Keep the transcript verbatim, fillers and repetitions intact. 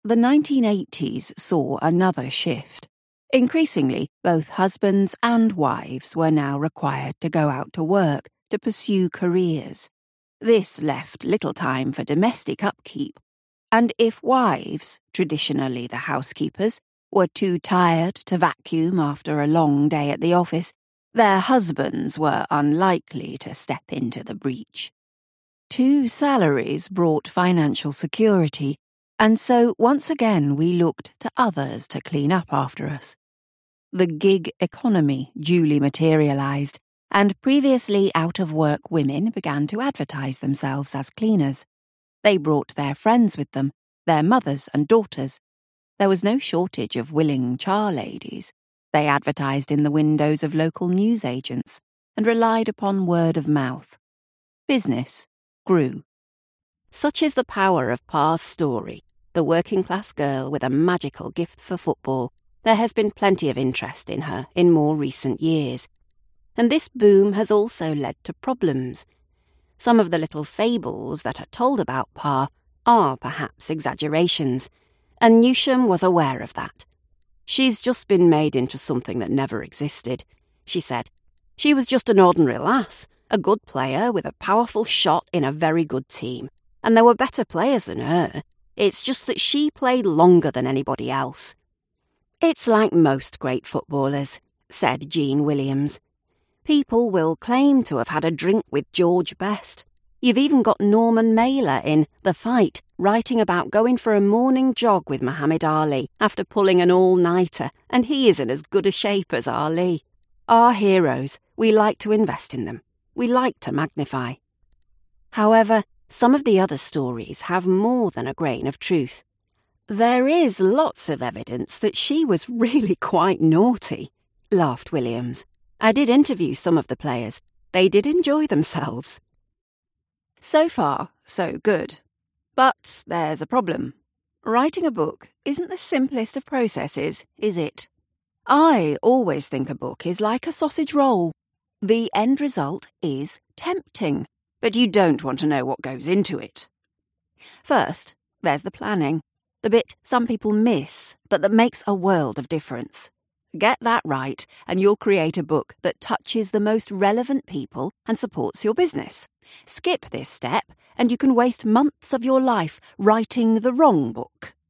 The nineteen eighties saw another shift. Increasingly, both husbands and wives were now required to go out to work to pursue careers. This left little time for domestic upkeep, and if wives, traditionally the housekeepers, were too tired to vacuum after a long day at the office, their husbands were unlikely to step into the breach. Two salaries brought financial security, and so once again we looked to others to clean up after us. The gig economy duly materialised, and previously out-of-work women began to advertise themselves as cleaners. They brought their friends with them, their mothers and daughters. There was no shortage of willing char-ladies. They advertised in the windows of local newsagents and relied upon word of mouth. Business grew. Such is the power of Par's story, the working-class girl with a magical gift for football. There has been plenty of interest in her in more recent years. And this boom has also led to problems. Some of the little fables that are told about Par are perhaps exaggerations, and Newsham was aware of that. "She's just been made into something that never existed," she said. "She was just an ordinary lass, a good player with a powerful shot in a very good team, and there were better players than her. It's just that she played longer than anybody else." "It's like most great footballers," said Jean Williams. "People will claim to have had a drink with George Best. You've even got Norman Mailer in The Fight writing about going for a morning jog with Muhammad Ali after pulling an all-nighter, and he is in as good a shape as Ali. Our heroes, we like to invest in them. We like to magnify." However, some of the other stories have more than a grain of truth. "There is lots of evidence that she was really quite naughty," laughed Williams. "I did interview some of the players. They did enjoy themselves." So far, so good. But there's a problem. Writing a book isn't the simplest of processes, is it? I always think a book is like a sausage roll. The end result is tempting, but you don't want to know what goes into it. First, there's the planning. The bit some people miss, but that makes a world of difference. Get that right, and you'll create a book that touches the most relevant people and supports your business. Skip this step, and you can waste months of your life writing the wrong book.